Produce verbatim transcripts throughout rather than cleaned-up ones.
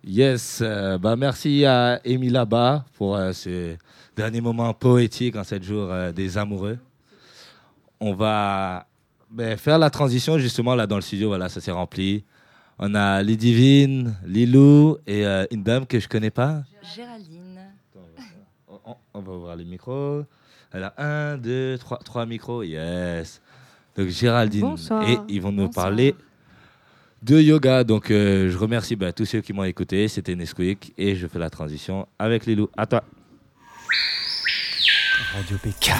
Yes, euh, bah merci à Amy là-bas pour euh, ce dernier moment poétique en cette jour euh, des amoureux. On va ben, faire la transition justement là dans le studio, voilà, ça s'est rempli. On a Lidivine, Lilou et euh, une dame que je connais pas. Géraldine. On, on- on va ouvrir les micros. Elle a un, deux, trois, trois micros. Yes. Donc Géraldine. Bonsoir. Et ils vont nous Bonsoir. parler de yoga. Donc euh, je remercie bah, tous ceux qui m'ont écouté. C'était Nesquik et je fais la transition avec Lilou. À toi. Radio P K.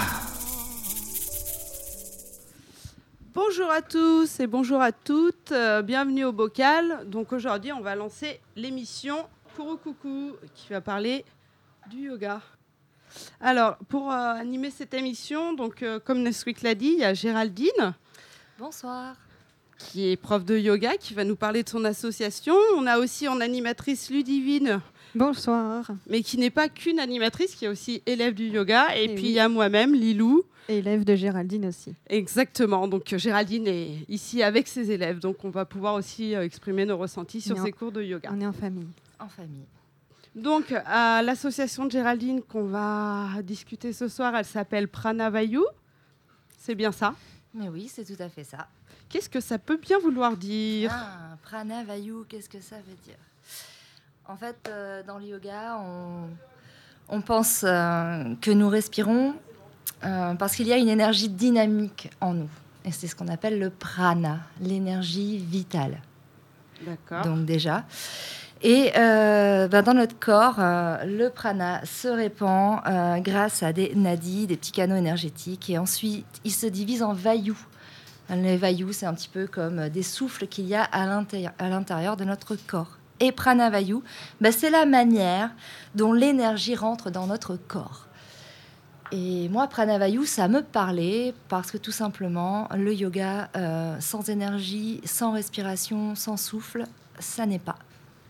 Bonjour à tous et bonjour à toutes, euh, bienvenue au Bocal. Donc aujourd'hui on va lancer l'émission Kourou Coucou qui va parler du yoga. Alors pour euh, animer cette émission, donc, euh, comme Nesquik l'a dit, il y a Géraldine Bonsoir. qui est prof de yoga qui va nous parler de son association. On a aussi en animatrice Ludivine, Bonsoir. mais qui n'est pas qu'une animatrice, qui est aussi élève du yoga. Et, Et puis oui. il y a moi-même, Lilou. Élève de Géraldine aussi. Exactement, donc euh, Géraldine est ici avec ses élèves, donc on va pouvoir aussi euh, exprimer nos ressentis sur Non. ces cours de yoga. On est en famille. En famille. Donc à l'association de Géraldine qu'on va discuter ce soir, elle s'appelle Pranavayu, c'est bien ça. Mais oui, c'est tout à fait ça. Qu'est-ce que ça peut bien vouloir dire? Ah, Pranavayu, qu'est-ce que ça veut dire? En fait, euh, dans le yoga, on, on pense euh, que nous respirons euh, parce qu'il y a une énergie dynamique en nous. Et c'est ce qu'on appelle le prana, l'énergie vitale. D'accord. Donc déjà. Et euh, ben, dans notre corps, euh, le prana se répand euh, grâce à des nadis, des petits canaux énergétiques. Et ensuite, il se divise en vayus. Les vayus, c'est un petit peu comme des souffles qu'il y a à l'intérieur, à l'intérieur de notre corps. Et pranavayu, ben, c'est la manière dont l'énergie rentre dans notre corps. Et moi, pranavayu, ça me parlait parce que tout simplement, le yoga, euh, sans énergie, sans respiration, sans souffle, ça n'est pas.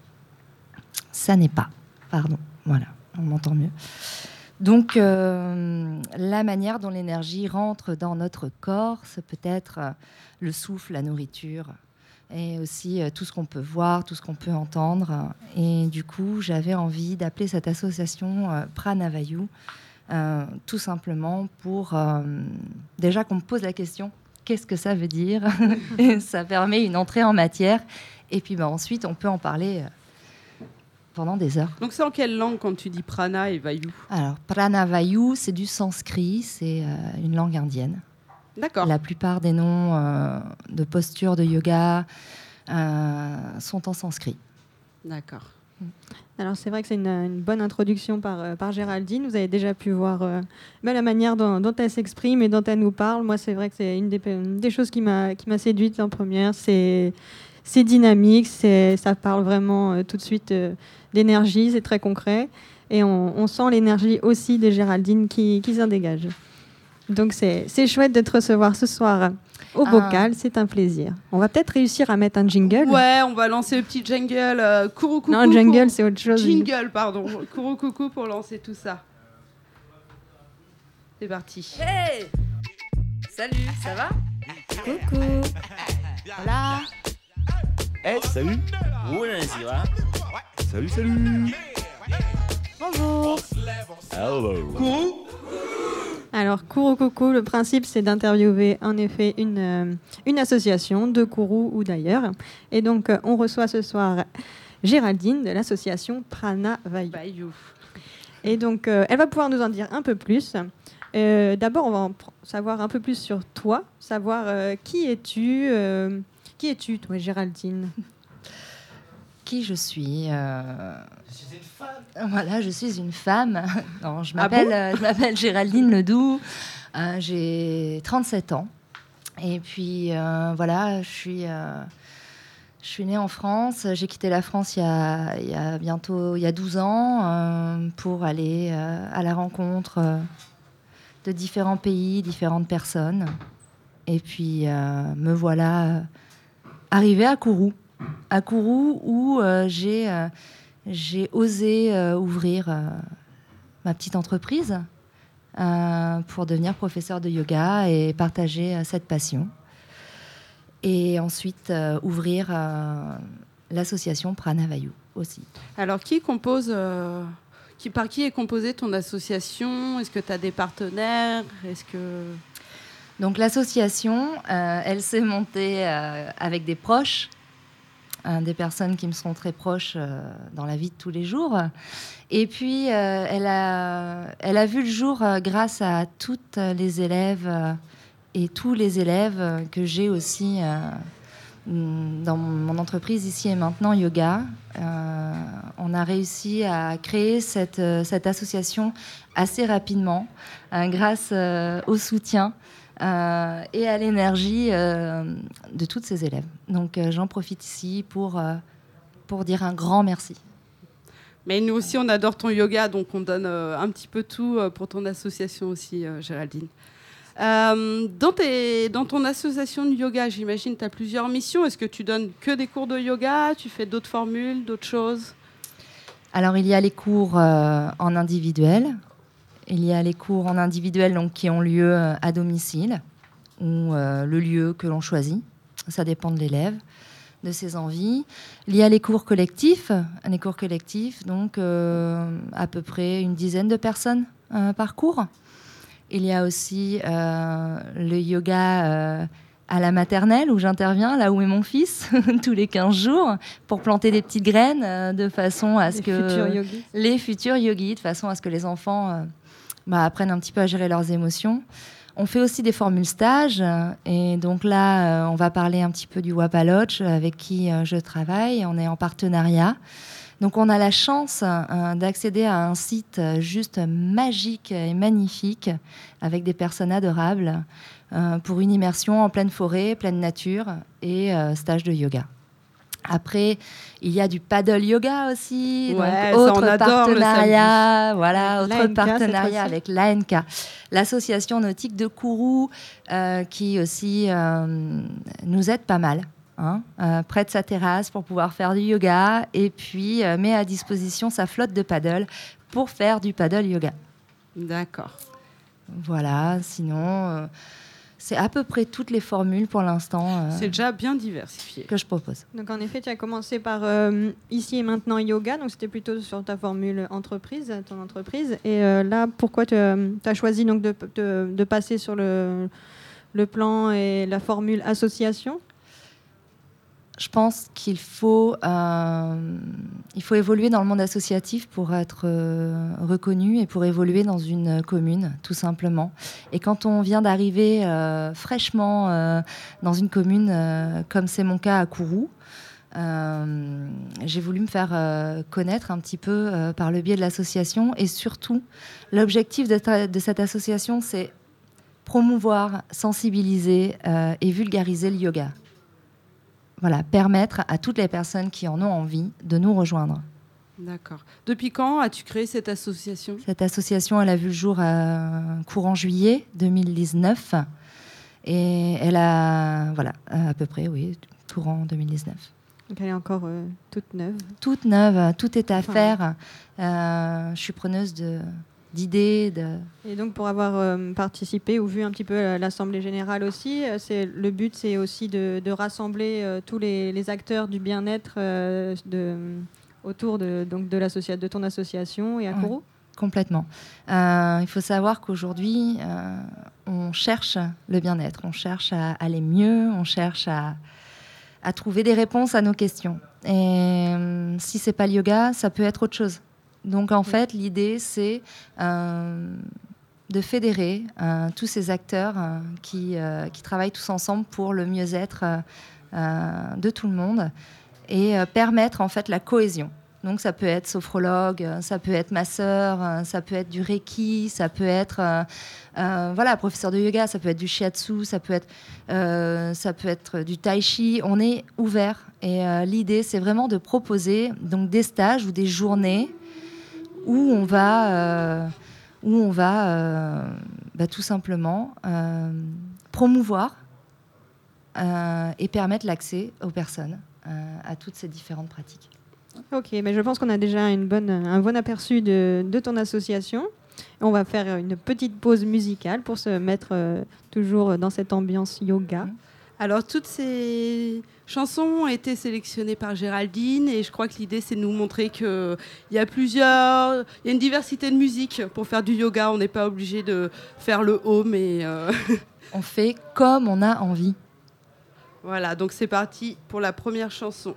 Ça n'est pas. Pardon. Voilà, on m'entend mieux. Donc, euh, la manière dont l'énergie rentre dans notre corps, c'est peut-être euh, le souffle, la nourriture, et aussi euh, tout ce qu'on peut voir, tout ce qu'on peut entendre. Et du coup, j'avais envie d'appeler cette association euh, Pranavayu, euh, tout simplement pour euh, déjà qu'on me pose la question, qu'est-ce que ça veut dire? Et ça permet une entrée en matière. Et puis ben, ensuite, on peut en parler euh, pendant des heures. Donc c'est en quelle langue quand tu dis prana et vayu? Alors, Pranavayu, c'est du sanskrit, c'est euh, une langue indienne. D'accord. La plupart des noms euh, de postures de yoga euh, sont en sanskrit. D'accord. Alors c'est vrai que c'est une, une bonne introduction par, euh, par Géraldine. Vous avez déjà pu voir euh, ben, la manière dont, dont elle s'exprime et dont elle nous parle. Moi, c'est vrai que c'est une des, une des choses qui m'a, qui m'a séduite en première. C'est, c'est dynamique, c'est, ça parle vraiment euh, tout de suite euh, d'énergie, c'est très concret. Et on, on sent l'énergie aussi de Géraldine qui, qui s'en dégage. Donc c'est, c'est chouette de te recevoir ce soir au Ah. Bocal, c'est un plaisir. On va peut-être réussir à mettre un jingle. Ouais, on va lancer le petit jingle. Euh, Kourou Coucou. Non, jingle, pour- c'est autre chose. Jingle, pardon. Kourou Coucou pour lancer tout ça. C'est parti. Hey! Salut, ça va? Coucou. Voilà. Eh, salut. Salut, salut. Bonjour. Hello. Alors, Kourou Coucou, le principe, c'est d'interviewer en effet une, euh, une association de Kourou ou d'ailleurs. Et donc, euh, on reçoit ce soir Géraldine de l'association Pranavayu. Vayu. Et donc, euh, elle va pouvoir nous en dire un peu plus. Euh, d'abord, on va en pr- savoir un peu plus sur toi, savoir euh, qui es-tu, euh, qui es-tu, toi, Géraldine? Qui je suis euh... Je suis une femme. Voilà, je suis une femme. Non, je Ah m'appelle, bon euh, je m'appelle Géraldine Ledoux. Euh, j'ai trente-sept ans. Et puis, euh, voilà, je suis, euh, je suis née en France. J'ai quitté la France il y a, il y a bientôt il y a douze ans euh, pour aller euh, à la rencontre euh, de différents pays, différentes personnes. Et puis, euh, me voilà euh, arrivée à Kourou. À Kourou, où euh, j'ai, euh, j'ai osé euh, ouvrir euh, ma petite entreprise euh, pour devenir professeur de yoga et partager euh, cette passion. Et ensuite, euh, ouvrir euh, l'association Pranavayu. aussi. Alors, qui compose, euh, qui, par qui est composée ton association? Est-ce que tu as des partenaires? Est-ce que... Donc l'association, euh, elle s'est montée euh, avec des proches, euh, des personnes qui me sont très proches euh, dans la vie de tous les jours. Et puis, euh, elle, a, elle a vu le jour euh, grâce à toutes les élèves euh, et tous les élèves euh, que j'ai aussi euh, dans mon entreprise ici et maintenant Yoga. Euh, on a réussi à créer cette, cette association assez rapidement euh, grâce euh, au soutien Euh, et à l'énergie euh, de toutes ces élèves. Donc euh, j'en profite ici pour, euh, pour dire un grand merci. Mais nous aussi, on adore ton yoga, donc on donne euh, un petit peu tout euh, pour ton association aussi, euh, Géraldine. Euh, dans, tes, dans ton association de yoga, j'imagine que tu as plusieurs missions. Est-ce que tu donnes que des cours de yoga? Tu fais d'autres formules, d'autres choses? Alors il y a les cours euh, en individuel. Il y a les cours en individuel donc, qui ont lieu à domicile ou euh, le lieu que l'on choisit. Ça dépend de l'élève, de ses envies. Il y a les cours collectifs. Les cours collectifs, donc euh, à peu près une dizaine de personnes euh, par cours. Il y a aussi euh, le yoga euh, à la maternelle où j'interviens, là où est mon fils, tous les quinze jours, pour planter des petites graines euh, de façon à ce Les que... futurs yogis. Les futurs yogis, de façon à ce que les enfants... Euh, Bah, apprennent un petit peu à gérer leurs émotions. On fait aussi des formules stages. Euh, et donc là, euh, on va parler un petit peu du Wapalodge avec qui euh, je travaille. On est en partenariat. Donc on a la chance euh, d'accéder à un site juste magique et magnifique avec des personnes adorables euh, pour une immersion en pleine forêt, pleine nature et euh, stage de yoga. Après, il y a du paddle yoga aussi, Ouais, donc ça, autre on adore le partenariat, voilà, Avec autre l'A N K, cette partenariat fois-ci. avec l'A N K, l'association nautique de Kourou, euh, qui aussi euh, nous aide pas mal, hein, euh, prête sa terrasse pour pouvoir faire du yoga et puis euh, met à disposition sa flotte de paddle pour faire du paddle yoga. D'accord. Voilà, sinon. Euh, C'est à peu près toutes les formules pour l'instant euh, C'est déjà bien diversifié. que je propose. Donc en effet, tu as commencé par euh, ici et maintenant yoga, donc c'était plutôt sur ta formule entreprise, ton entreprise. Et euh, là, pourquoi tu as choisi donc de, de, de passer sur le, le plan et la formule association? Je pense qu'il faut, euh, il faut évoluer dans le monde associatif pour être euh, reconnu et pour évoluer dans une commune, tout simplement. Et quand on vient d'arriver euh, fraîchement euh, dans une commune, euh, comme c'est mon cas à Kourou, euh, j'ai voulu me faire euh, connaître un petit peu euh, par le biais de l'association. Et surtout, l'objectif de, ta- de cette association, c'est promouvoir, sensibiliser euh, et vulgariser le yoga. Voilà, permettre à toutes les personnes qui en ont envie de nous rejoindre. D'accord. Depuis quand as-tu créé cette association? Cette association, elle a vu le jour euh, courant juillet deux mille dix-neuf. Et elle a, voilà, à peu près, oui, courant deux mille dix-neuf. Donc elle est encore euh, toute neuve. Toute neuve, tout est à Enfin, faire. Euh, je suis preneuse de, d'idées, de... Et donc pour avoir euh, participé ou vu un petit peu euh, l'Assemblée Générale aussi, euh, c'est, le but c'est aussi de, de rassembler euh, tous les, les acteurs du bien-être euh, de, autour de, donc de, l'associa- de ton association et à Ouais. Kourou. Complètement. Euh, il faut savoir qu'aujourd'hui, euh, on cherche le bien-être, on cherche à aller mieux, on cherche à, à trouver des réponses à nos questions. Et euh, si c'est pas le yoga, ça peut être autre chose. Donc en fait, l'idée, c'est euh, de fédérer euh, tous ces acteurs euh, qui, euh, qui travaillent tous ensemble pour le mieux-être euh, de tout le monde et euh, permettre en fait la cohésion. Donc ça peut être sophrologue, ça peut être masseur, ça peut être du reiki, ça peut être euh, euh, voilà, professeur de yoga, ça peut être du shiatsu, ça peut être, euh, ça peut être du tai chi. On est ouvert et euh, l'idée c'est vraiment de proposer donc des stages ou des journées où on va, euh, où on va euh, bah, tout simplement euh, promouvoir euh, et permettre l'accès aux personnes euh, à toutes ces différentes pratiques. Ok, mais je pense qu'on a déjà une bonne, un bon aperçu de, de ton association. On va faire une petite pause musicale pour se mettre euh, toujours dans cette ambiance yoga. Alors, toutes ces chansons ont été sélectionnées par Géraldine et je crois que l'idée, c'est de nous montrer qu'il y a plusieurs... Il y a une diversité de musique. Pour faire du yoga, on n'est pas obligé de faire le home et... Euh... On fait comme on a envie. Voilà, donc c'est parti pour la première chanson.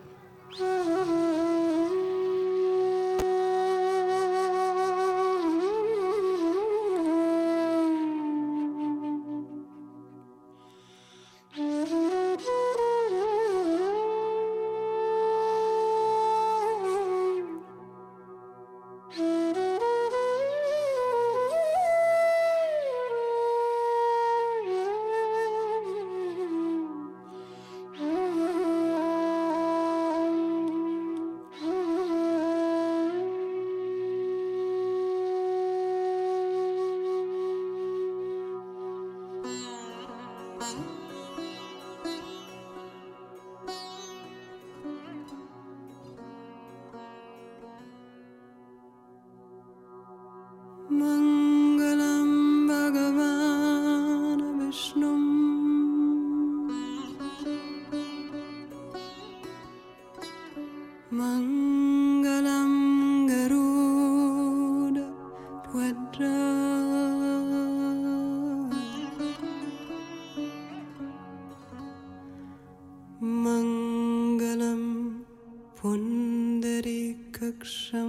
Mangalam Bhagavan Vishnum Mangalam Garuda Tvajra Mangalam Pundarikaksham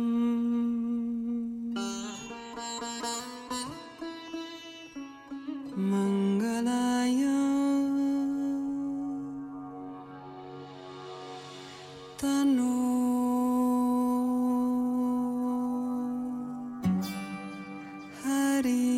Mangalaya Tanu Hari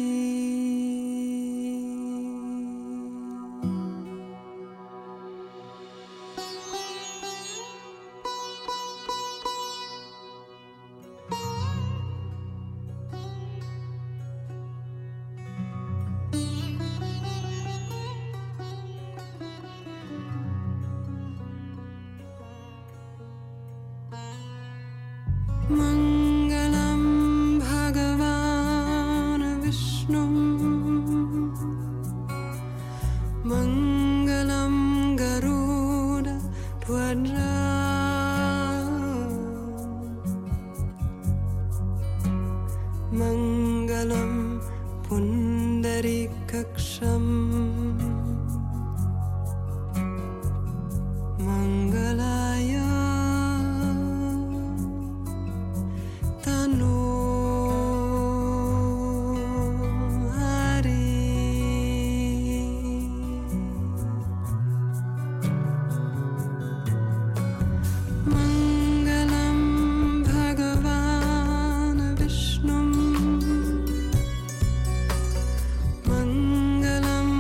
Mangalam Bhagavan Vishnum Mangalam Garuda Tvajra Mangalam Pundarikaksham Mangalaya Tanu Hari Mangalam Bhagavan Vishnum Mangalam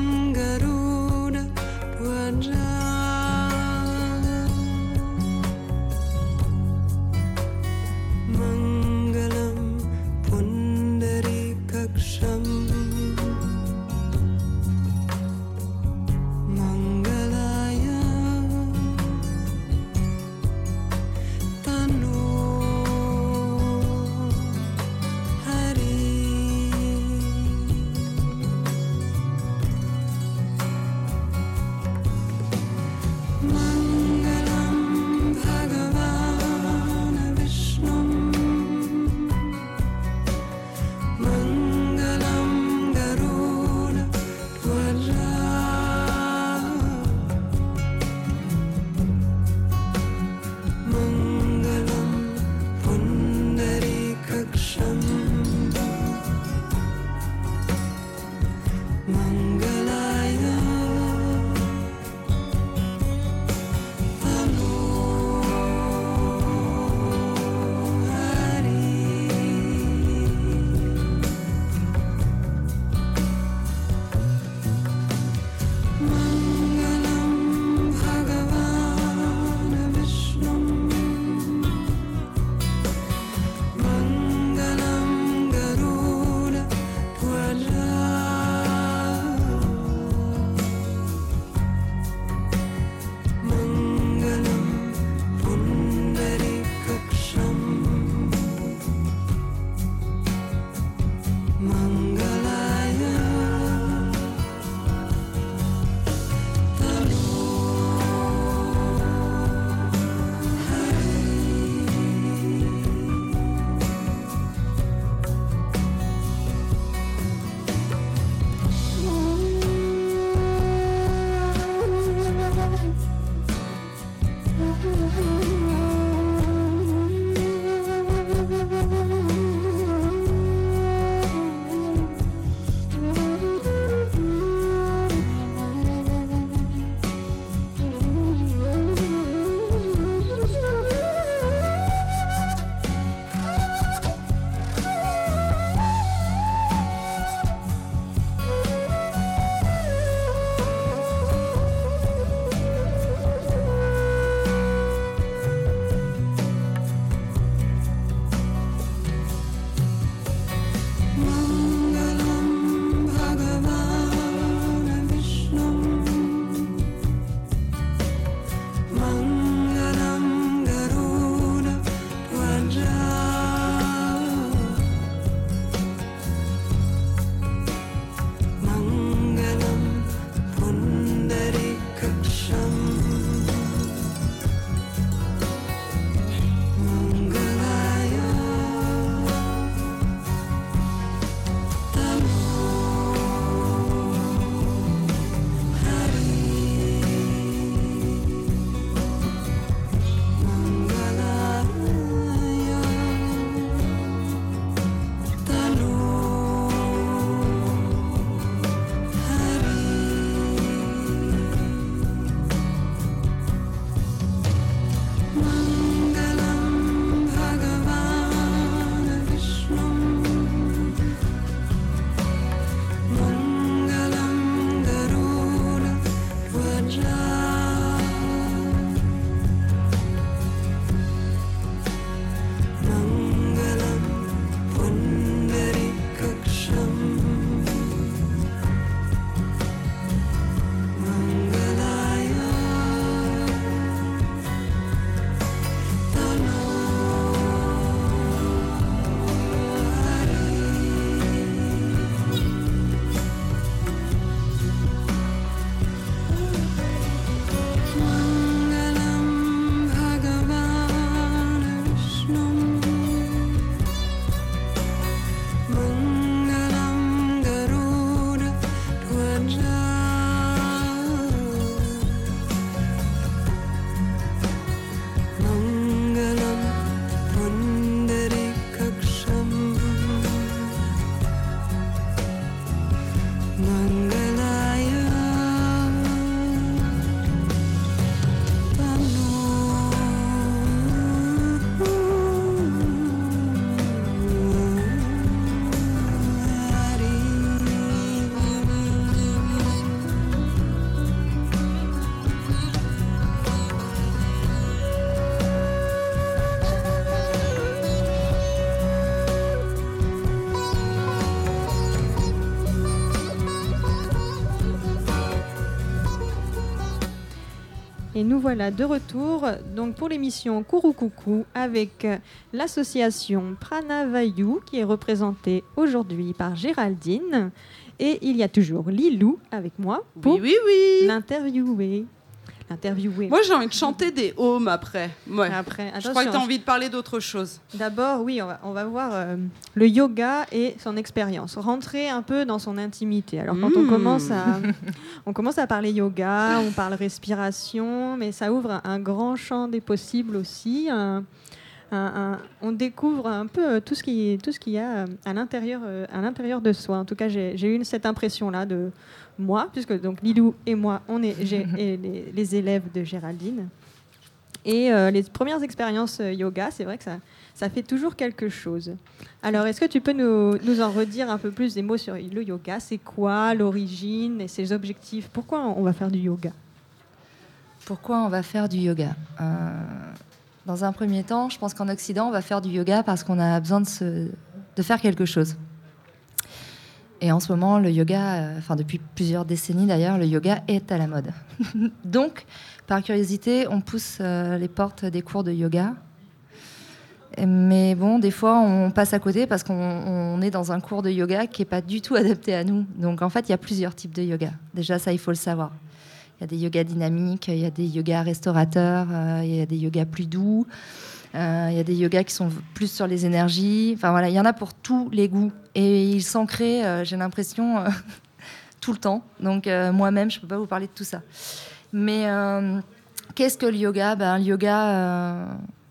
Et nous voilà de retour donc pour l'émission Kourou Coucou avec euh, l'association Pranavayu qui est représentée aujourd'hui par Géraldine. Et il y a toujours Lilou avec moi pour Oui, oui, oui. l'interviewer. L'interviewer. Moi, j'ai envie de chanter des ohms après. Ouais. Après, Je crois que tu as attention. envie de parler d'autre chose. D'abord, oui, on va, on va voir euh, le yoga et son expérience. Rentrer un peu dans son intimité. Alors, quand on, Mmh. commence à, on commence à parler yoga, on parle respiration, mais ça ouvre un, un grand champ des possibles aussi. Un- un- un- on découvre un peu euh, tout ce qui, tout ce qu'il y a euh, à l'intérieur, euh, à l'intérieur de soi. En tout cas, j'ai, j'ai eu cette impression-là de moi, puisque donc Lilou et moi, on est j'ai- et les, les élèves de Géraldine. Et euh, les premières expériences euh, yoga, c'est vrai que ça, ça fait toujours quelque chose. Alors, est-ce que tu peux nous, nous en redire un peu plus des mots sur le yoga? C'est quoi l'origine et ses objectifs? Pourquoi on va faire du yoga? Pourquoi on va faire du yoga? Euh, Dans un premier temps, je pense qu'en Occident, on va faire du yoga parce qu'on a besoin de, se, de faire quelque chose. Et en ce moment, le yoga, euh, enfin depuis plusieurs décennies d'ailleurs, le yoga est à la mode. Donc, par curiosité, on pousse euh, les portes des cours de yoga. Mais bon, des fois, on passe à côté parce qu'on on est dans un cours de yoga qui n'est pas du tout adapté à nous. Donc, en fait, il y a plusieurs types de yoga. Déjà, ça, il faut le savoir. Il y a des yogas dynamiques, il y a des yogas restaurateurs, euh, il y a des yogas plus doux, euh, il y a des yogas qui sont plus sur les énergies. Enfin voilà, il y en a pour tous les goûts. Et ils s'en créent, euh, j'ai l'impression, euh, tout le temps. Donc euh, moi-même, je ne peux pas vous parler de tout ça. Mais euh, qu'est-ce que le yoga? Ben, le yoga, euh...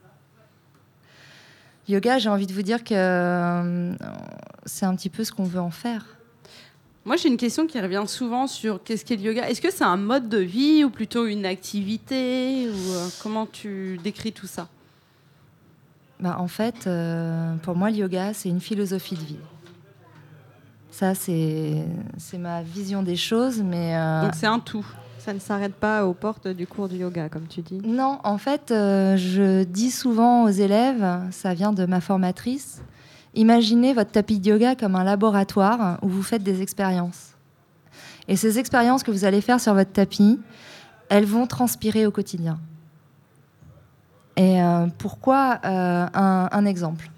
yoga, j'ai envie de vous dire que euh, c'est un petit peu ce qu'on veut en faire. Moi, j'ai une question qui revient souvent sur qu'est-ce qu'est le yoga. Est-ce que c'est un mode de vie ou plutôt une activité ou euh, comment tu décris tout ça? Ben, en fait, euh, pour moi, le yoga, c'est une philosophie de vie. Ça, c'est, c'est ma vision des choses, mais... euh, Donc, c'est un tout. Ça ne s'arrête pas aux portes du cours du yoga, comme tu dis. Non, en fait, euh, je dis souvent aux élèves, ça vient de ma formatrice, imaginez votre tapis de yoga comme un laboratoire où vous faites des expériences. Et ces expériences que vous allez faire sur votre tapis, elles vont transpirer au quotidien. Et euh, pourquoi euh, un, un exemple?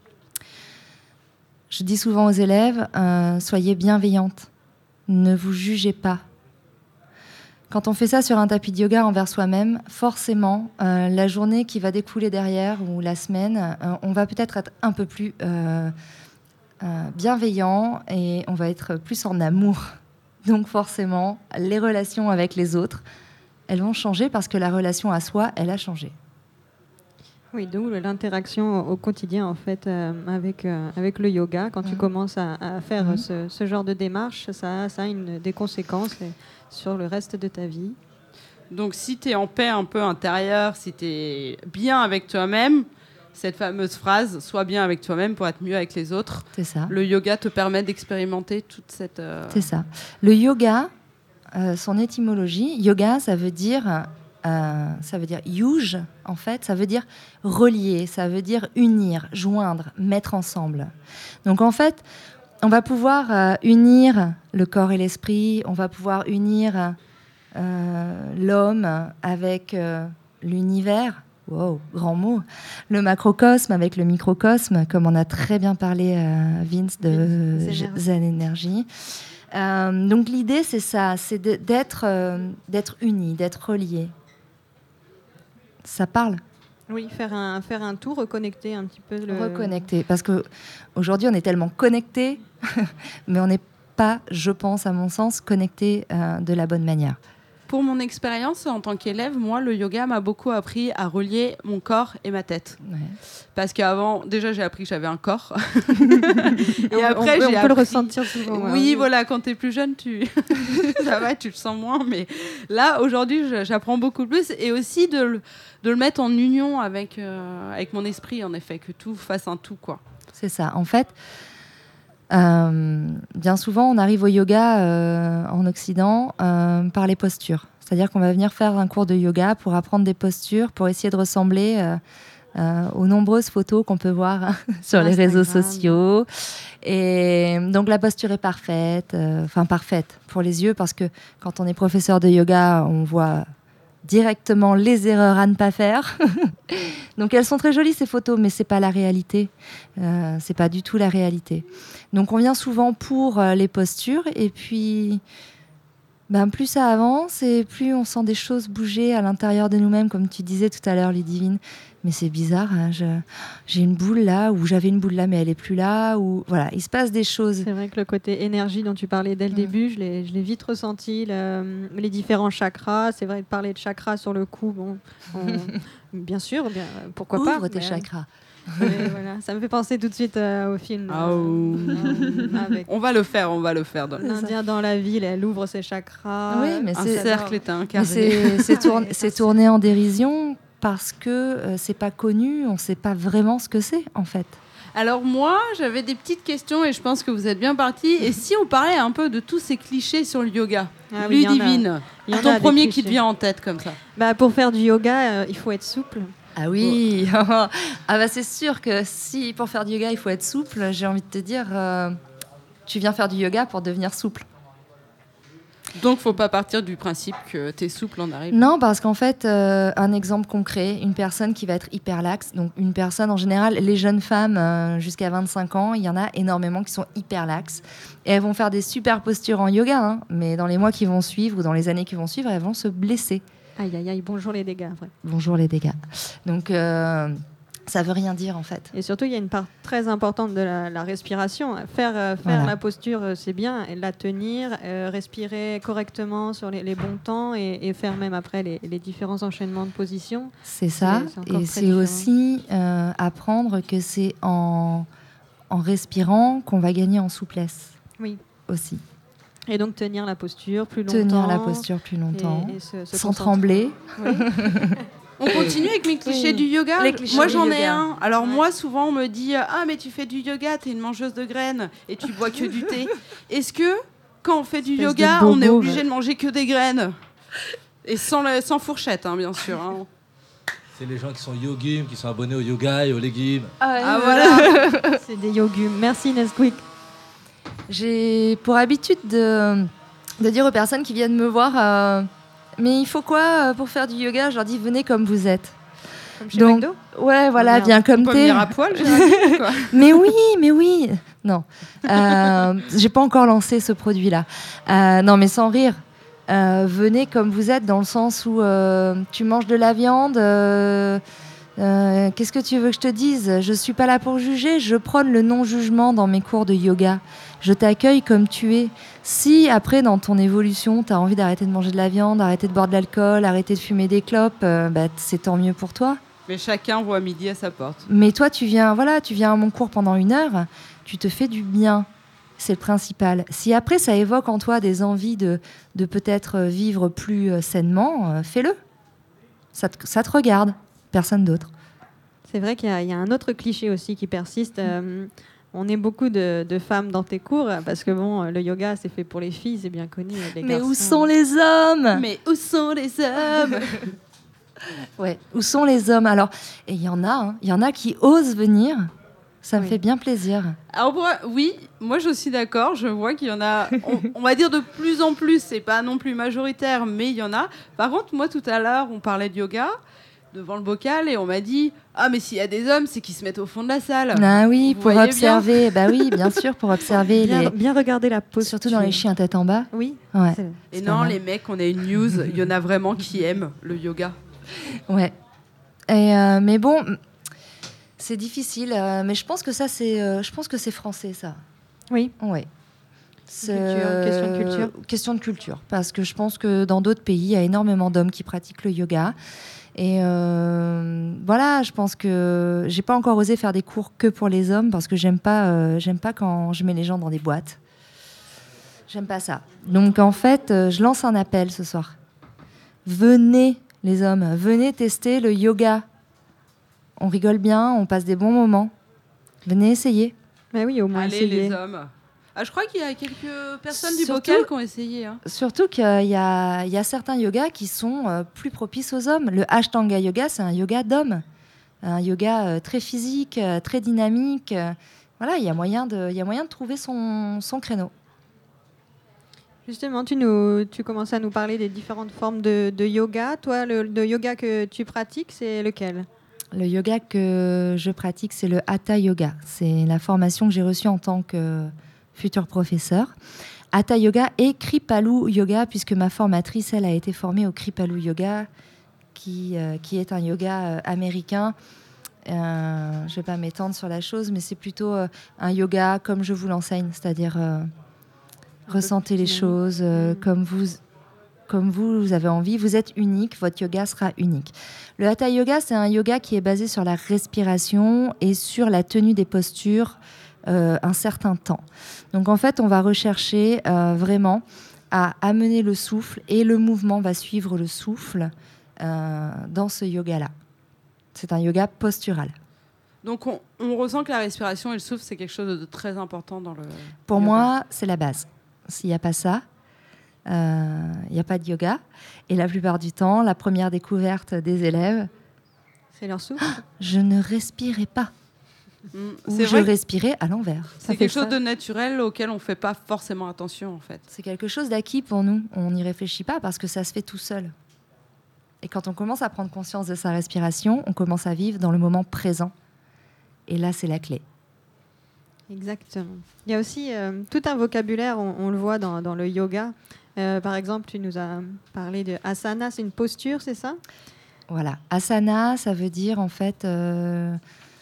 Je dis souvent aux élèves, euh, soyez bienveillantes, ne vous jugez pas. Quand on fait ça sur un tapis de yoga envers soi-même, forcément, euh, la journée qui va découler derrière ou la semaine, euh, on va peut-être être un peu plus euh, euh, bienveillant et on va être plus en amour. Donc forcément, les relations avec les autres, elles vont changer parce que la relation à soi, elle a changé. Oui, d'où l'interaction au quotidien en fait euh, avec, euh, avec le yoga. Quand tu Mhm. commences à, à faire Mhm. ce, ce genre de démarche, ça, ça a une, des conséquences euh, sur le reste de ta vie. Donc, si tu es en paix un peu intérieure, si tu es bien avec toi-même, cette fameuse phrase « sois bien avec toi-même pour être mieux avec les autres C'est ça. », le yoga te permet d'expérimenter toute cette... euh, C'est ça. Le yoga, euh, son étymologie, yoga, ça veut dire, euh, ça veut dire yuj, en fait, ça veut dire relier, ça veut dire unir, joindre, mettre ensemble. Donc en fait, on va pouvoir euh, unir le corps et l'esprit, on va pouvoir unir euh, l'homme avec euh, l'univers. Wow, grand mot. Le macrocosme avec le microcosme, comme on a très bien parlé euh, Vince de Zen J- Energy. Zen Energy. Euh, donc l'idée, c'est ça, c'est de- d'être euh, d'être unis, d'être reliés. Ça parle, Oui, faire un, faire un tour, reconnecter un petit peu le... reconnecter. Parce qu'aujourd'hui, on est tellement connectés, mais on n'est pas, je pense, à mon sens, connectés euh, de la bonne manière. Pour mon expérience en tant qu'élève, moi, le yoga m'a beaucoup appris à relier mon corps et ma tête. Ouais. Parce qu'avant, déjà, j'ai appris que j'avais un corps. Et Et après, on, peut- j'ai on peut le appris- ressentir souvent. ouais. Oui, voilà, quand t'es plus jeune, tu... ça va, tu le sens moins. Mais là, aujourd'hui, je- j'apprends beaucoup plus. Et aussi de le, de le mettre en union avec, euh, avec mon esprit, en effet, que tout fasse un tout, quoi. C'est ça. En fait, euh, bien souvent, on arrive au yoga euh, en Occident euh, par les postures. C'est-à-dire qu'on va venir faire un cours de yoga pour apprendre des postures, pour essayer de ressembler euh, euh, aux nombreuses photos qu'on peut voir sur les Instagram. réseaux sociaux. Et donc, la posture est parfaite, euh, enfin parfaite pour les yeux, parce que quand on est professeur de yoga, on voit directement les erreurs à ne pas faire. Donc elles sont très jolies ces photos, mais c'est pas la réalité. Euh, c'est pas du tout la réalité. Donc on vient souvent pour euh, les postures et puis ben, plus ça avance et plus on sent des choses bouger à l'intérieur de nous-mêmes, comme tu disais tout à l'heure, Ludivine. Mais c'est bizarre, hein, je, j'ai une boule là, ou j'avais une boule là, mais elle est plus là. Ou voilà, il se passe des choses. C'est vrai que le côté énergie dont tu parlais dès le Mm. début, je l'ai, je l'ai vite ressenti. Le- les différents chakras, c'est vrai de parler de chakras sur le coup. Bon, on- bien sûr, bien, pourquoi Ouvre pas. tes mais- chakras. mais voilà, ça me fait penser tout de suite euh, au film Ah, euh, oh. euh, avec On va le faire, on va le faire. Dans... l'Indien dans la ville. Elle ouvre ses chakras. Oui, mais Un c'est- cercle est un Mais carré. c'est, c'est, tourné, c'est tourné en dérision parce que euh, c'est pas connu, on sait pas vraiment ce que c'est en fait. Alors moi, j'avais des petites questions et je pense que vous êtes bien partis. Et si on parlait un peu de tous ces clichés sur le yoga, Ah oui, il y en a- Ludivine, il y en a ton des premier qui clichés. te vient en tête comme ça. Bah, pour faire du yoga, euh, il faut être souple. Ah oui, ah bah c'est sûr que si pour faire du yoga il faut être souple, j'ai envie de te dire, euh, tu viens faire du yoga pour devenir souple. Donc faut pas partir du principe que t'es souple en arrivant. Non, parce qu'en fait, euh, un exemple concret, une personne qui va être hyper laxe, donc une personne en général, les jeunes femmes euh, jusqu'à vingt-cinq ans, il y en a énormément qui sont hyper laxes. Et elles vont faire des super postures en yoga, hein, mais dans les mois qui vont suivre ou dans les années qui vont suivre, elles vont se blesser. Aïe, aïe, aïe, bonjour les dégâts. Vrai. Bonjour les dégâts. Donc, euh, ça veut rien dire en fait. Et surtout, il y a une part très importante de la, la respiration. Faire, euh, faire Voilà. la posture, euh, c'est bien. Et la tenir, euh, respirer correctement sur les, les bons temps et, et faire même après les, les différents enchaînements de positions. C'est ça. C'est- c'est encore Et très c'est différent. aussi euh, apprendre que c'est en, en respirant qu'on va gagner en souplesse. Oui. Aussi. Et donc tenir la posture plus longtemps. Tenir la posture plus longtemps. et- et se- se sans concentrer. trembler. Oui. On continue avec mes clichés Oui. du yoga. Les clichés Moi du j'en ai yoga. un. Alors Ouais. moi souvent on me dit ah mais tu fais du yoga, t'es une mangeuse de graines et tu bois que du thé. Est-ce que quand on fait du Espèce yoga, de on est bobo, obligé ouais. de manger que des graines et sans la- sans fourchette hein, bien sûr. hein. C'est les gens qui sont yogumes, qui sont abonnés au yoga et aux légumes. Ah voilà. C'est des yogumes. Merci Nesquik. J'ai pour habitude de, de dire aux personnes qui viennent me voir euh, mais il faut quoi euh, pour faire du yoga? Je leur dis venez comme vous êtes. Comme chez Donc, McDo. Ouais, voilà, Merde. bien On comme peut t'es. venir à poil, Géraldine, quoi. Mais oui, mais oui. Non, euh, j'ai pas encore lancé ce produit-là. Euh, non, mais sans rire. Euh, venez comme vous êtes, dans le sens où euh, tu manges de la viande. euh, euh, Qu'est-ce que tu veux que je te dise? Je suis pas là pour juger. Je prône le non-jugement dans mes cours de yoga. Je t'accueille comme tu es. Si après, dans ton évolution, tu as envie d'arrêter de manger de la viande, arrêter de boire de l'alcool, arrêter de fumer des clopes, euh, bah, c'est tant mieux pour toi. Mais chacun voit midi à sa porte. Mais toi, tu viens, voilà, tu viens à mon cours pendant une heure, tu te fais du bien. C'est le principal. Si après, ça évoque en toi des envies de, de peut-être vivre plus euh, sainement, euh, fais-le. Ça te, ça te regarde, personne d'autre. C'est vrai qu'il y, a- il y a un autre cliché aussi qui persiste. Euh, on est beaucoup de, de femmes dans tes cours parce que bon, le yoga c'est fait pour les filles, c'est bien connu. Les Mais où garçons- sont les hommes? Mais où sont les hommes? Ouais, où sont les hommes? Alors, et il y en a, hein, il y en a qui osent venir. Ça me Oui. fait bien plaisir. Alors pour- oui, moi je suis d'accord. Je vois qu'il y en a, on, on va dire de plus en plus. C'est pas non plus majoritaire, mais il y en a. Par contre, moi tout à l'heure, on parlait de yoga devant le bocal et on m'a dit ah mais s'il y a des hommes, c'est qu'ils se mettent au fond de la salle. Ah oui, Vous pour voyez observer. Bah oui, bien sûr, pour observer Bien, les. bien regarder la posture. Surtout dans les chiens tête en bas. Oui. Ouais. c'est- Et c'est pas non, mal. les mecs, on a une news. Il y en a vraiment qui aiment le yoga. Ouais. Et euh, mais bon, c'est difficile. euh, mais je pense que ça, c'est, euh, je pense que c'est français, ça. Oui. Ouais. C'est- Culture, question de culture. Question de culture, parce que je pense que dans d'autres pays, il y a énormément d'hommes qui pratiquent le yoga. Et euh, voilà, je pense que j'ai pas encore osé faire des cours que pour les hommes parce que j'aime pas, euh, j'aime pas quand je mets les gens dans des boîtes. J'aime pas ça. Donc en fait, euh, je lance un appel ce soir. Venez les hommes, venez tester le yoga. On rigole bien, on passe des bons moments. Venez essayer. Mais oui, au moins Allez essayer. les hommes. Ah, je crois qu'il y a quelques personnes du Surtout- bocal qui ont essayé. hein. Surtout qu'il y a, il y a certains yogas qui sont euh, plus propices aux hommes. Le Ashtanga Yoga, c'est un yoga d'homme. Un yoga euh, très physique, euh, très dynamique. euh, voilà, il y a moyen de, il y a moyen de trouver son, son créneau. Justement, tu, nous, tu commences à nous parler des différentes formes de, de yoga. Toi, le, le yoga que tu pratiques, c'est lequel ? Le yoga que je pratique, c'est le Hatha Yoga. C'est la formation que j'ai reçue en tant que futur professeur. Hatha Yoga et Kripalu Yoga, puisque ma formatrice, elle, a été formée au Kripalu Yoga, qui, euh, qui est un yoga euh, américain. Euh, je ne vais pas m'étendre sur la chose, mais c'est plutôt euh, un yoga comme je vous l'enseigne, c'est-à-dire euh, ressentez les choses euh, mmh. comme vous... Comme vous, vous avez envie, vous êtes unique, votre yoga sera unique. Le Hatha Yoga, c'est un yoga qui est basé sur la respiration et sur la tenue des postures euh, un certain temps. Donc en fait, on va rechercher euh, vraiment à amener le souffle et le mouvement va suivre le souffle euh, dans ce yoga-là. C'est un yoga postural. Donc on, on ressent que la respiration et le souffle, c'est quelque chose de très important dans le Pour yoga. moi, c'est la base. S'il n'y a pas ça, il n'y euh, a pas de yoga. Et la plupart du temps, la première découverte des élèves, c'est leur souffle. Ah, je ne respirais pas. Mmh, Ou c'est je vrai respirais à l'envers. C'est quelque chose ça. de naturel auquel on ne fait pas forcément attention, en fait. C'est quelque chose d'acquis pour nous. On n'y réfléchit pas parce que ça se fait tout seul. Et quand on commence à prendre conscience de sa respiration, on commence à vivre dans le moment présent. Et là, c'est la clé. Exactement. Il y a aussi euh, tout un vocabulaire, on, on le voit dans, dans le yoga. Euh, par exemple, tu nous as parlé de asana, c'est une posture, c'est ça ? Voilà. Asana, ça veut dire en fait... Euh...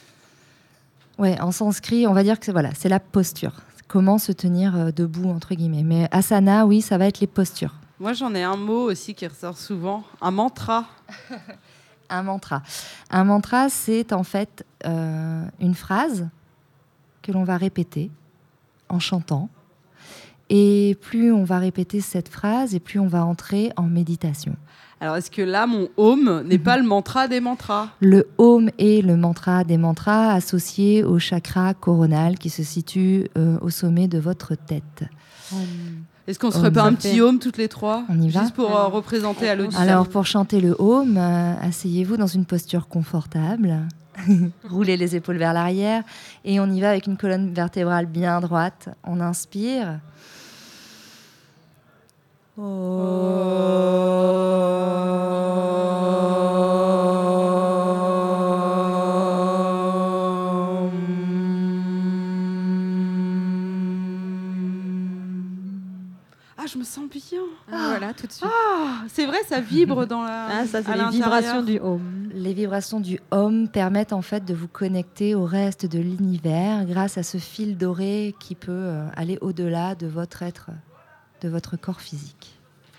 Ouais, en sanskrit, on va dire que c'est, voilà, c'est la posture. Comment se tenir euh, debout, entre guillemets. Mais asana, oui, ça va être les postures. Moi, j'en ai un mot aussi qui ressort souvent, un mantra. Un mantra. Un mantra, c'est en fait euh, une phrase que l'on va répéter en chantant. Et plus on va répéter cette phrase, et plus on va entrer en méditation. Alors, est-ce que là, mon Om n'est pas le mantra des mantras ? Le Om est le mantra des mantras associé au chakra coronal qui se situe euh, au sommet de votre tête. Om. Est-ce qu'on ne se ferait pas un petit Om toutes les trois ? On y va ? Juste pour euh, représenter à l'auditeur. Alors, pour chanter le Om, euh, asseyez-vous dans une posture confortable. Roulez les épaules vers l'arrière. Et on y va avec une colonne vertébrale bien droite. On inspire. Ah, je me sens bien. Ah, voilà, tout de suite. Ah, c'est vrai, ça vibre dans la. Ah, ça, c'est les vibrations du Om. Les vibrations du Om permettent en fait de vous connecter au reste de l'univers grâce à ce fil doré qui peut euh, aller au-delà de votre être, de votre corps physique.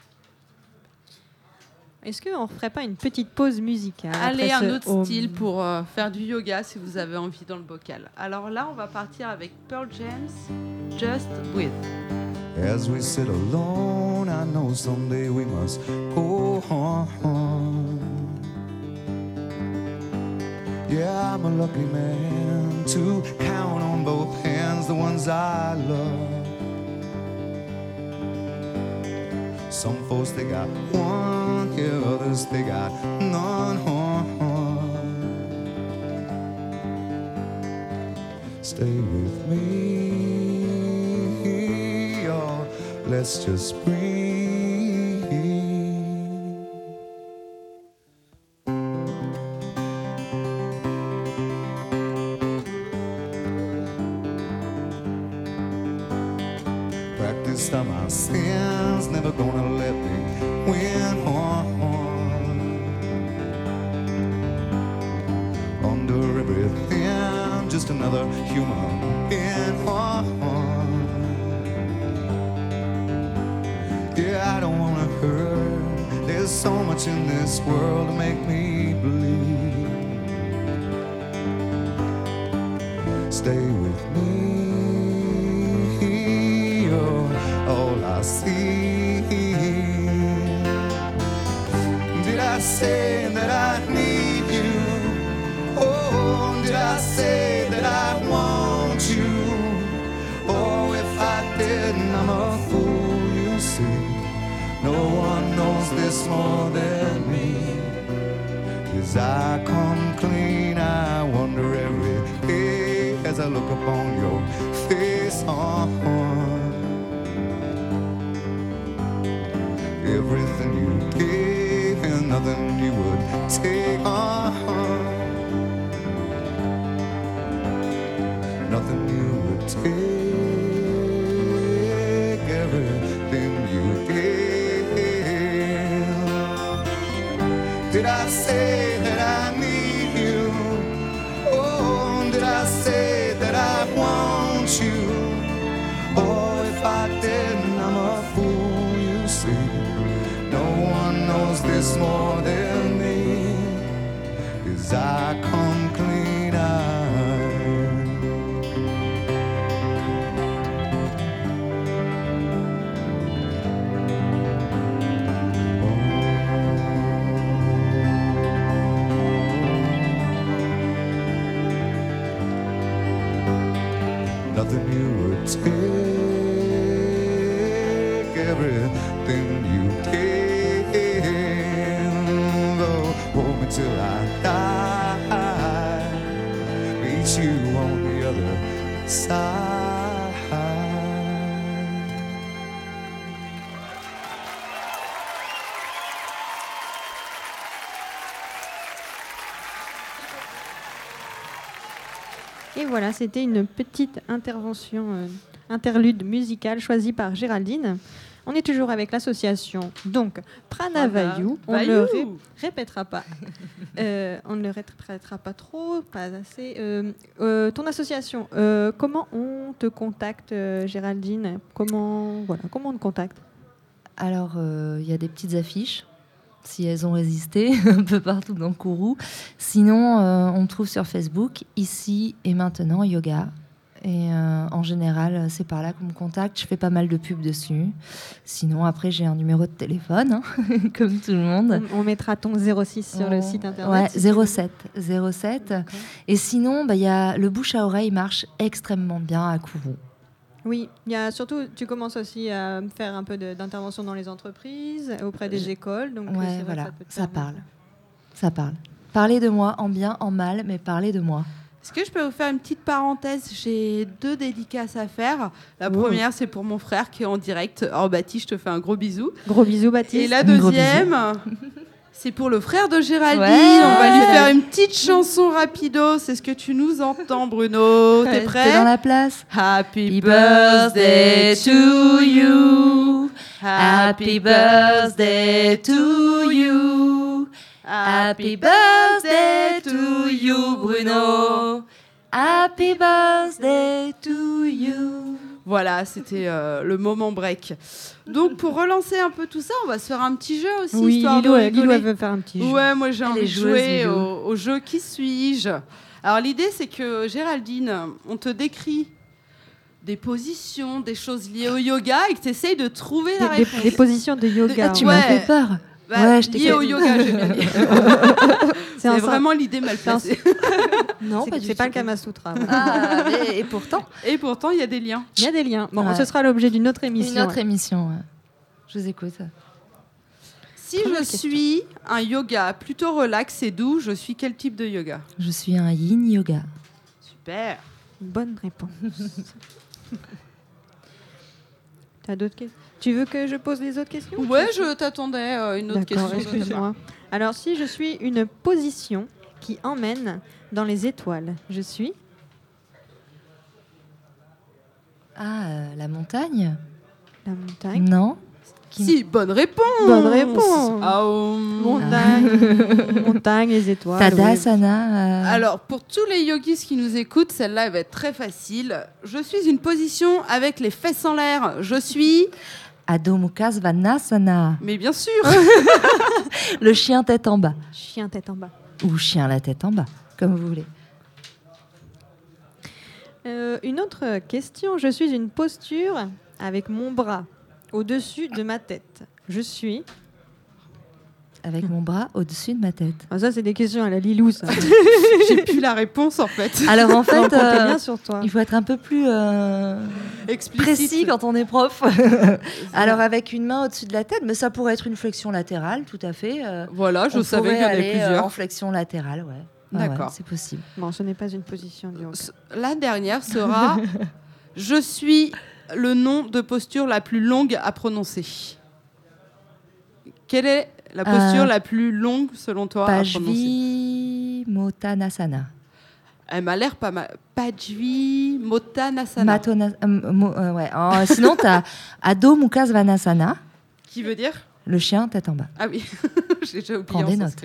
Est-ce qu'on ne ferait pas une petite pause musicale ? Allez, un autre Om. style pour euh, faire du yoga si vous avez envie dans le bocal. Alors là, on va partir avec Pearl Jam's Just Breathe. As we sit alone, I know someday we must go on. Yeah, I'm a lucky man to count on both hands the ones I love. Some folks, they got one, yeah, others, they got none. Stay with me, or let's just breathe. Practiced on my sins, never gonna let me win on. Under everything, just another human being on. Yeah, I don't wanna hurt. There's so much in this world to make me believe. Stay with me, you're all I see. Did I say that I need you? Oh, did I say that I want you? Oh, if I didn't, I'm a fool, you see. No one knows this more than me. As I come clean, I wonder every day as I look upon your face. On. nothing you would take on, nothing you would take, everything you gave. Did I say that I need you? Oh, did I say that I want you? Oh, if I didn't, I'm a fool, you see. No one knows this more than me, 'cause I come clean-eyed. Nothing you would take, everything you gave. Oh, hold me till I die, meet you on the other side. Et voilà, c'était une petite intervention, euh, interlude musicale choisie par Géraldine. On est toujours avec l'association, donc Prana Vayu. On ne le ré- répétera pas. Euh, on ne le répétera pas trop, pas assez. Euh, euh, ton association, euh, comment on te contacte, euh, Géraldine? Comment, voilà, comment on te contacte? Alors, il euh, y a des petites affiches, si elles ont résisté, un peu partout dans Kourou. Sinon, euh, on me trouve sur Facebook, ici et maintenant, yoga. Et euh, en général, c'est par là qu'on me contacte. Je fais pas mal de pubs dessus. Sinon, après, j'ai un numéro de téléphone, hein, comme tout le monde. On, on mettra ton zéro six sur on... le site internet. Ouais, si zéro sept. zéro sept. Et sinon, bah, y a le bouche à oreille marche extrêmement bien à Kourou. Oui, il y a surtout, tu commences aussi à faire un peu de, d'intervention dans les entreprises, auprès des écoles. Donc ouais, c'est vrai voilà, que ça, peut te ça permettre. parle. Ça parle. Parlez de moi, en bien, en mal, mais parlez de moi. Est-ce que je peux vous faire une petite parenthèse? J'ai deux dédicaces à faire. La Oh. première, c'est pour mon frère qui est en direct. Alors, Baptiste, je te fais un gros bisou. Gros bisous, Baptiste. Et la Gros deuxième, c'est pour le frère de Géraldine. Ouais. On va lui Ouais. faire une petite chanson rapido. C'est ce que tu nous entends, Bruno. T'es T'es prêt? dans la place? Happy birthday to you. Happy birthday to you. Happy birthday to you, Bruno. Happy birthday to you. Voilà, c'était euh, le moment break. Donc, pour relancer un peu tout ça, on va se faire un petit jeu aussi. Oui, histoire Lilo, de elle- Lilo, rigoler. elle veut faire un petit jeu. Ouais, moi j'ai Elle envie est de joueuse, jouer Lilo. au, au jeu Qui suis-je? Alors, l'idée, c'est que Géraldine, on te décrit des positions, des choses liées au yoga et que tu essayes de trouver la Des, des- réponse. des positions de yoga. Ah, tu Ouais. m'as fait peur. Bah, Ouais, je t'ai liées fait- au yoga, j'ai bien dit. C'est un C'est sens- vraiment l'idée mal c'est un- placée. Non, c'est pas du c'est pas tout. le Kama Sutra. ouais. Ah, mais- et pourtant, Et pourtant, il y a des liens. Il y a des liens. Bon, Ouais. ce sera l'objet d'une autre émission. une autre ouais. émission. ouais. Je vous écoute. Si Première je question. suis un yoga plutôt relax et doux, je suis quel type de yoga? Je suis un yin yoga. Super. Bonne réponse. T'as d'autres questions? Tu veux que je pose les autres questions? Ouais, je t'attendais euh, une autre D'accord, question. excuse-moi. Alors, si je suis une position qui emmène dans les étoiles, je suis Ah, euh, la montagne? la montagne. Non. Qui- Si, bonne réponse. Bonne réponse. Ah, um, Montagne, montagne, les étoiles. oui. Tadasana. euh, Alors, pour tous les yogis qui nous écoutent, celle-là elle va être très facile. Je suis une position avec les fesses en l'air. Je suis... Adho Mukha Svanasana. Mais bien sûr. Le chien tête en bas. Chien tête en bas. Ou chien la tête en bas, comme vous voulez. Euh, une autre question. Je suis une posture avec mon bras au-dessus de ma tête. Je suis... Avec mon bras au-dessus de ma tête. Ah, ça, c'est des questions à la Lilou, ça. J'ai plus la réponse en fait. Alors en On fait, comptait euh, bien sur toi. il faut être un peu plus euh, Explicite. précis quand on est prof. Alors avec une main au-dessus de la tête, mais ça pourrait être une flexion latérale, tout à fait. euh, Voilà, je on savais pourrait qu'il y en avait aller, euh, plusieurs. en flexion latérale, ouais. Ouais, D'accord. ouais, c'est possible. Bon, ce n'est pas une position de yoga. La dernière sera je suis le nom de posture la plus longue à prononcer. Quelle est La posture Euh, la plus longue, selon toi, à prononcer. Pajvimottanasana. Elle m'a l'air pas mal. Pajvimottanasana. Matona- euh, mo- euh, ouais. Oh, sinon, tu as Adho Mukha Svanasana, Qui veut dire le chien tête en bas. Ah oui, j'ai déjà oublié. Prends en des sanskrit.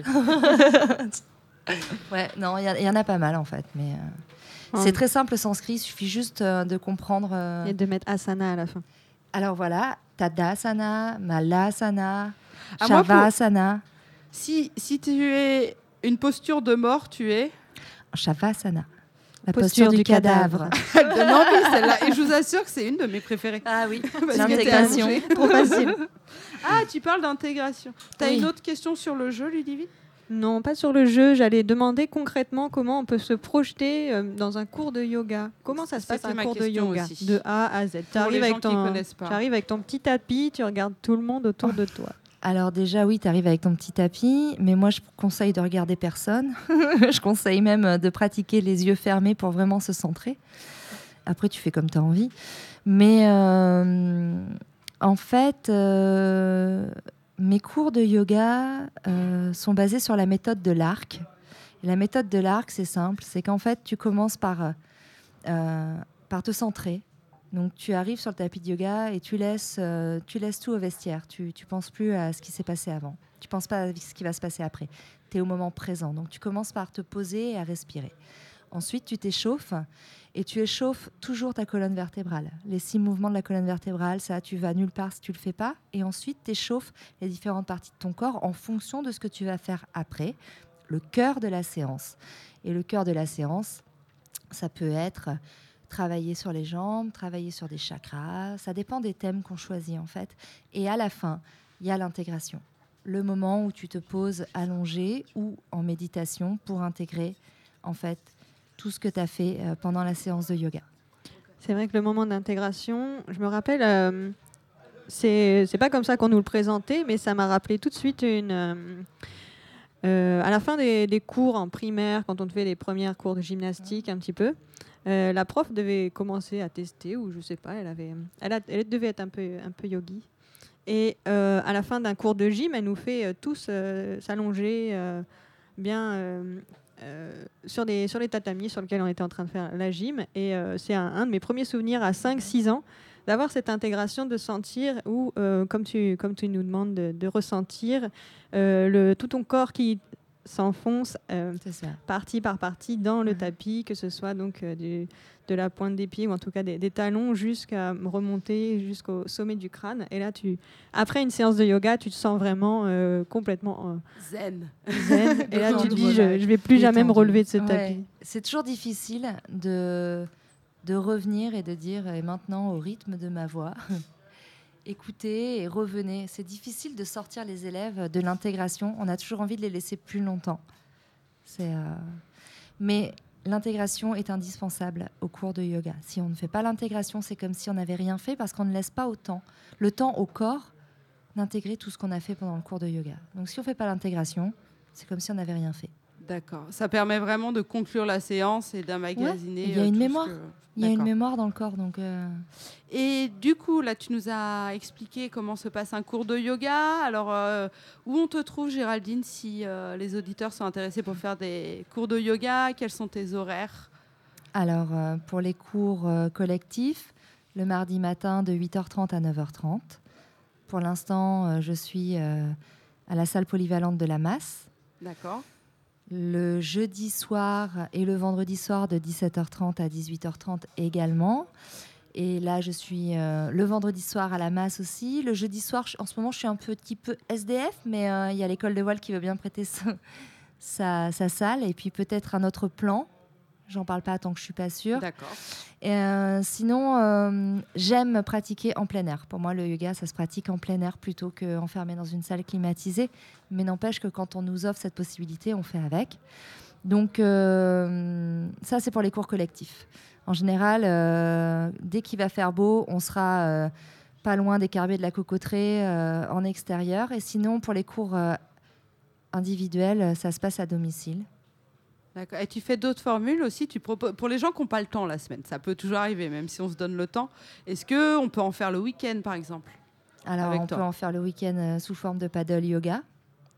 Ouais, non, il y, a- il y en a pas mal en fait. Mais euh, Oh. c'est très simple le sanskrit, il suffit juste euh, de comprendre. euh, Et de mettre asana à la fin. Alors voilà, Tadasana, Malasana, Ah, moi, pour- Shavasana, Si, si tu es une posture de mort, tu es. Shavasana. La Posture posture, du, du cadavre. cadavre. Elle donne envie, celle-là. Et je vous assure que c'est une de mes préférées. Ah oui, Parce que t'es l'intégration. allongée. Trop facile. Ah, tu parles d'intégration. T'as Oui. une autre question sur le jeu, Ludivine? Non, pas sur le jeu. J'allais demander concrètement comment on peut se projeter euh, dans un cours de yoga. Comment ça se passe C'était un ma cours de question yoga aussi. de A à Z. Tu Pour les arrives gens avec qui ton, connaissent pas. t'arrives avec ton petit tapis, tu regardes tout le monde autour de toi. Alors déjà, oui, tu arrives avec ton petit tapis, mais moi, je conseille de regarder personne. Je conseille même euh, de pratiquer les yeux fermés pour vraiment se centrer. Après, tu fais comme tu as envie. Mais euh, en fait, euh, mes cours de yoga euh, sont basés sur la méthode de l'arc. Et la méthode de l'arc, c'est simple. C'est qu'en fait, tu commences par, euh, par te centrer. Donc, tu arrives sur le tapis de yoga et tu laisses, euh, tu laisses tout au vestiaire. Tu ne penses plus à ce qui s'est passé avant. Tu ne penses pas à ce qui va se passer après. Tu es au moment présent. Donc, tu commences par te poser et à respirer. Ensuite, tu t'échauffes et tu échauffes toujours ta colonne vertébrale. Les six mouvements de la colonne vertébrale, ça, tu vas nulle part si tu ne le fais pas. Et ensuite, tu échauffes les différentes parties de ton corps en fonction de ce que tu vas faire après, le cœur de la séance. Et le cœur de la séance, ça peut être travailler sur les jambes, travailler sur des chakras. Ça dépend des thèmes qu'on choisit, en fait. Et à la fin, il y a l'intégration. Le moment où tu te poses allongé ou en méditation pour intégrer, en fait, tout ce que tu as fait euh, pendant la séance de yoga. C'est vrai que le moment d'intégration, je me rappelle, euh, c'est c'est pas comme ça qu'on nous le présentait, mais ça m'a rappelé tout de suite une. euh, euh, à la fin des, des cours en primaire, quand on fait les premiers cours de gymnastique, un petit peu, euh, la prof devait commencer à tester, ou je sais pas, elle avait, elle, a- elle devait être un peu, un peu yogi. Et euh, à la fin d'un cours de gym, elle nous fait euh, tous euh, s'allonger euh, bien. euh, Euh, sur, des, sur les tatamis sur lesquels on était en train de faire la gym. Et euh, c'est un, un de mes premiers souvenirs à cinq six ans, d'avoir cette intégration de sentir, ou euh, comme, tu, comme tu nous demandes de, de ressentir, euh, le, tout ton corps qui s'enfonce euh, C'est ça. partie par partie dans le Ouais. tapis, que ce soit donc euh, du, de la pointe des pieds ou en tout cas des, des talons jusqu'à remonter jusqu'au sommet du crâne. Et là, tu, après une séance de yoga, tu te sens vraiment euh, complètement euh, Zen. zen. Et là, tu te dis, je, je vais plus Détendu. jamais me relever de ce Ouais. tapis. C'est toujours difficile de, de revenir et de dire, et maintenant, au rythme de ma voix, écoutez et revenez. C'est difficile de sortir les élèves de l'intégration. On a toujours envie de les laisser plus longtemps. C'est, euh, Mais l'intégration est indispensable au cours de yoga. Si on ne fait pas l'intégration, c'est comme si on n'avait rien fait parce qu'on ne laisse pas autant le temps au corps d'intégrer tout ce qu'on a fait pendant le cours de yoga. Donc si on ne fait pas l'intégration, c'est comme si on n'avait rien fait. D'accord. Ça permet vraiment de conclure la séance et d'emmagasiner. Ouais, il y a euh, une tout ce mémoire. que- Il y a une D'accord. mémoire dans le corps, donc... euh, Et du coup, là, tu nous as expliqué comment se passe un cours de yoga. Alors, euh, où on te trouve, Géraldine, si euh, les auditeurs sont intéressés pour faire des cours de yoga? Quels sont tes horaires? Alors, euh, pour les cours euh, collectifs, le mardi matin de huit heures trente à neuf heures trente. Pour l'instant, euh, je suis euh, à la salle polyvalente de la Masse. D'accord. Le jeudi soir et le vendredi soir de dix-sept heures trente à dix-huit heures trente également. Et là, je suis euh, le vendredi soir à la Masse aussi. Le jeudi soir, je- en ce moment, je suis un petit peu S D F, mais euh, il y a l'école de voile qui veut bien prêter sa, sa, sa salle. Et puis peut-être un autre plan. J'en parle pas tant que je suis pas sûre. D'accord. Et, euh, sinon, euh, j'aime pratiquer en plein air. Pour moi, le yoga, ça se pratique en plein air plutôt qu'enfermé dans une salle climatisée. Mais n'empêche que quand on nous offre cette possibilité, on fait avec. Donc, euh, ça, c'est pour les cours collectifs. En général, euh, dès qu'il va faire beau, on sera euh, pas loin des Carbiers de la Cocoterie euh, en extérieur. Et sinon, pour les cours euh, individuels, ça se passe à domicile. D'accord. Et tu fais d'autres formules aussi. Tu proposes pour les gens qui n'ont pas le temps la semaine. Ça peut toujours arriver, même si on se donne le temps. Est-ce que on peut en faire le week-end, par exemple? Alors, Avec on toi. peut en faire le week-end euh, sous forme de paddle yoga.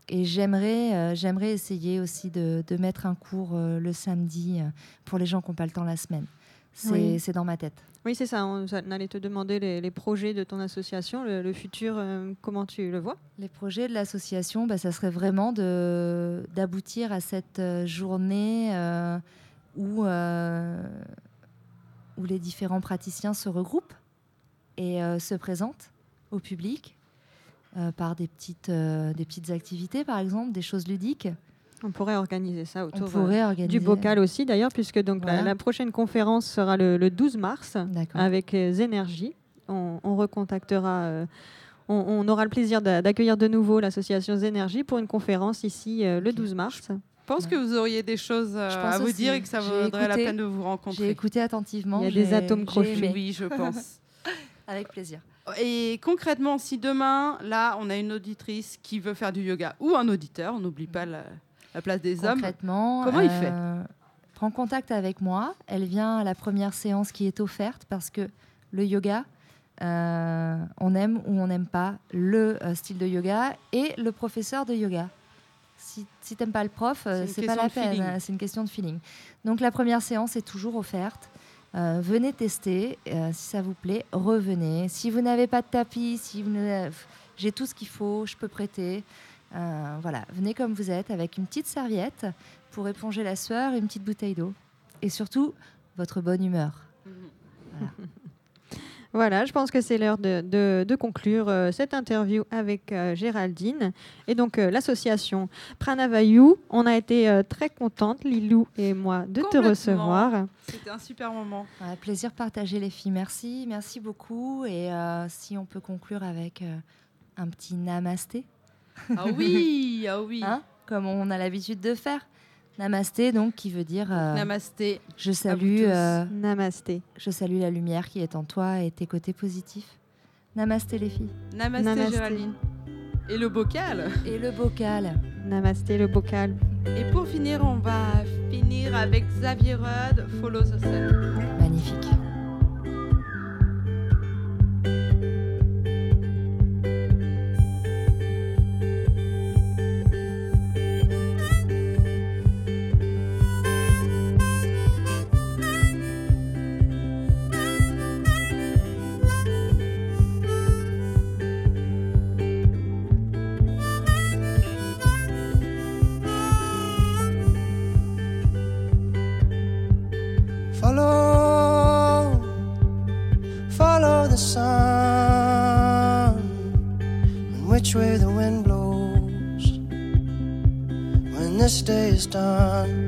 et j'aimerais, euh, j'aimerais essayer aussi de, de mettre un cours euh, le samedi euh, pour les gens qui n'ont pas le temps la semaine. C'est, Oui. c'est dans ma tête. Oui, c'est ça. On, on allait te demander les, les projets de ton association, le, le futur, euh, comment tu le vois? Les projets de l'association, bah, ça serait vraiment de, d'aboutir à cette euh, journée euh, où, euh, où les différents praticiens se regroupent et euh, se présentent au public euh, par des petites, euh, des petites activités, par exemple, des choses ludiques. On pourrait organiser ça On autour euh, pourrait organiser du bocal aussi, d'ailleurs, puisque donc la, Voilà. la prochaine conférence sera le, le douze mars D'accord. avec euh, Zénergie. On, on recontactera, euh, on, on aura le plaisir d'a- d'accueillir de nouveau l'association Zénergie pour une conférence ici euh, le douze mars. Je pense que vous auriez des choses euh, Je pense à vous aussi. dire et que ça J'ai vaudrait la écouté. peine de vous J'ai rencontrer. écouté attentivement. Il y a des j'ai- atomes j'ai crochus. aimé. Oui, je pense. Avec plaisir. Et concrètement, si demain, là, on a une auditrice qui veut faire du yoga ou un auditeur, on n'oublie pas la, la place des hommes. Concrètement, Comment il fait euh, prend contact avec moi. Elle vient à la première séance qui est offerte parce que le yoga, euh, on aime ou on n'aime pas le euh, style de yoga et le professeur de yoga. Si, si t'aimes pas le prof, euh, C'est une c'est pas la question de peine. feeling. euh, C'est une question de feeling. Donc la première séance est toujours offerte. Euh, venez tester. Euh, si ça vous plaît, revenez. Si vous n'avez pas de tapis, si vous n'avez- j'ai tout ce qu'il faut, je peux prêter. Euh, voilà, venez comme vous êtes avec une petite serviette pour éponger la sueur et une petite bouteille d'eau. Et surtout, votre bonne humeur. Voilà, je pense que c'est l'heure de, de- de conclure euh, cette interview avec euh, Géraldine. Et donc, euh, l'association Pranavayu, on a été euh, très contente, Lilou et moi, de te Complètement. recevoir. C'était un super moment. Voilà, plaisir partagé les filles. Merci, merci beaucoup. Et euh, si on peut conclure avec euh, un petit namasté, Ah oui, ah oui. hein, comme on a l'habitude de faire. Namasté, donc, qui veut dire euh, Namasté. je vous salue, tous. euh, Namasté. je salue la lumière qui est en toi et tes côtés positifs. Namasté les filles. Namasté, Namasté. Géraldine. Et le bocal. Et le bocal. Namasté, le bocal. Et pour finir, on va finir avec Xavier Rudd, Follow the Sun. Magnifique. Follow, follow the sun, and which way the wind blows when this day is done.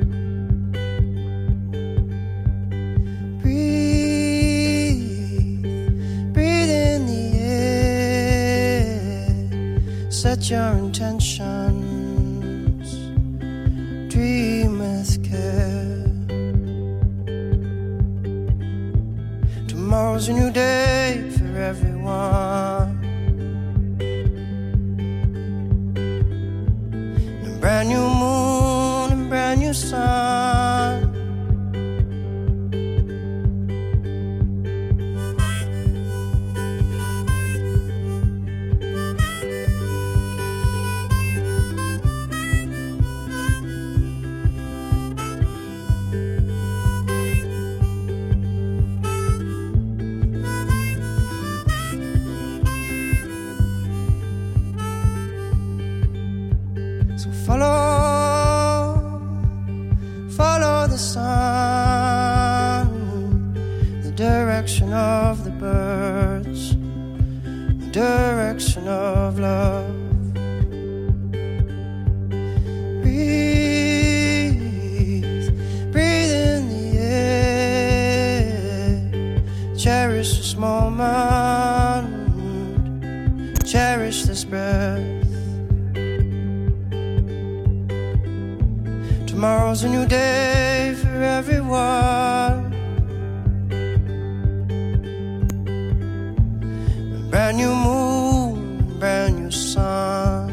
Breathe, breathe in the air, set your intentions, dream with care. Tomorrow's a new day for everyone. A brand new moon and brand new sun. So follow, follow the sun, the direction of the birds, the direction of love. Breathe, breathe in the air, cherish this moment, cherish this breath. Tomorrow's a new day for everyone. A brand new moon, a brand new sun.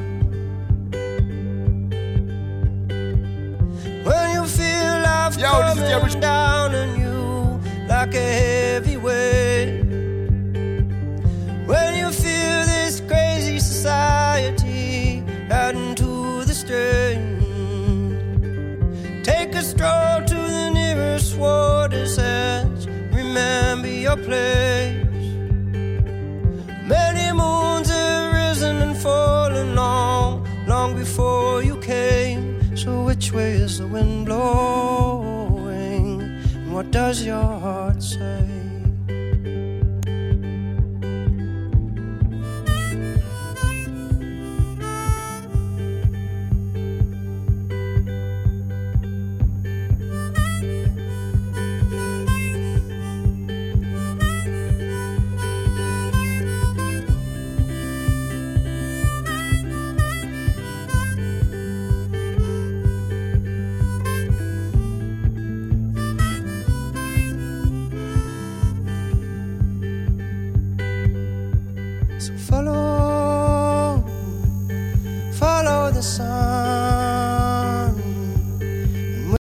When you feel life Yo, this is Jerry. coming down on you like a heavy weight. When you feel this crazy society adding to your place. Many moons have risen and fallen long, long before you came. So which way is the wind blowing? And what does your heart say? Follow, follow the sun.